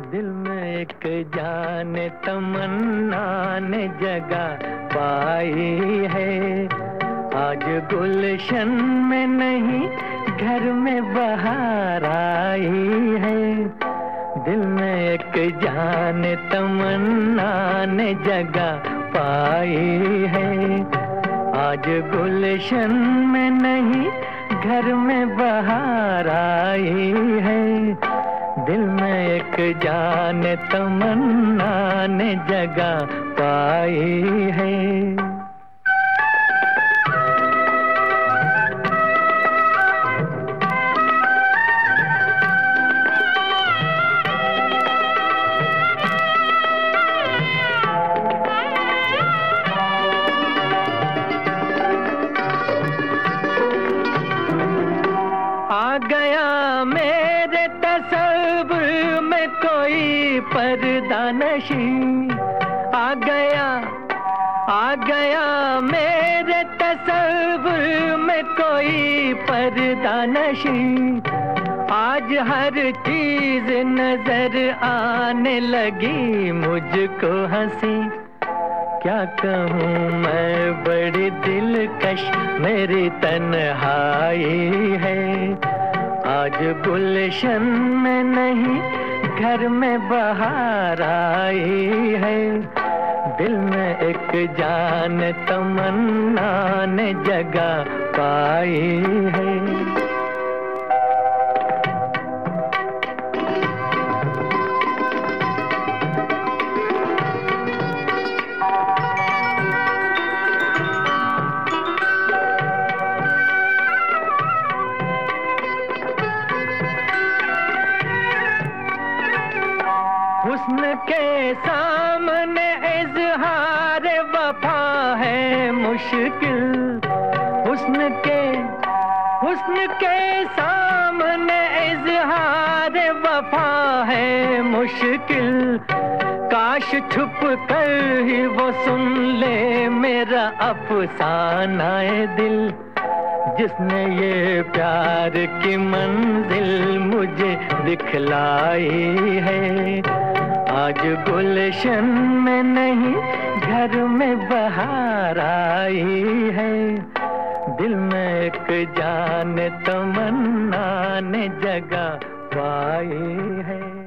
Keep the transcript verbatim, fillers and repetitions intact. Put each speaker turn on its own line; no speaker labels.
दिल में एक जान तमन्ना ने जगह पाई है। आज गुलशन में नहीं घर में बहार आई है। दिल में एक जान तमन्ना ने जगह पाई है। आज गुलशन में नहीं घर में बहार आई है। दिल में एक जान तमन्ना ने जगह पाई है। आ गया मेरे तसव्वुर में कोई पर्दा नशी। आ गया आ गया मेरे तसव्वुर में कोई पर्दा नशी। आज हर चीज नजर आने लगी मुझको हंसी। क्या कहूँ मैं बड़ी दिलकश मेरी तन्हाई है। आज गुलशन में नहीं घर में बहार आई है। दिल में एक जान तमन्ना ने जगह पाई है। हुस्न के सामने इज़हार वफा है मुश्किल। हुस्न के हुस्न के सामने इज़हार वफा है मुश्किल। काश छुप कर ही वो सुन ले मेरा अफसानाए दिल। जिसने ये प्यार की मंजिल मुझे दिखलाई है। आज गुलशन में नहीं घर में बहार आई है। दिल में एक जान तमन्ना ने जगह पाई है।